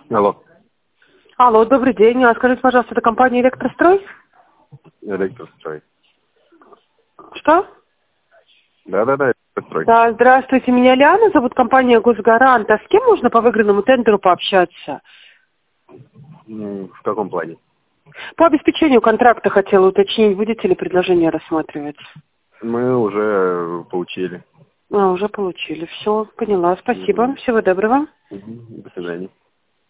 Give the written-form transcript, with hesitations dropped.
Алло. Алло, добрый день. Скажите, пожалуйста, это компания «Электрострой»? Электрострой. Что? Да, электрострой. Да, здравствуйте. Меня Лиана зовут, компания «Госгарант». А с кем можно по выигранному тендеру пообщаться? В каком плане? По обеспечению контракта хотела уточнить, будете ли предложение рассматривать? Мы уже получили. Уже получили. Все, поняла. Спасибо. Всего доброго. До свидания.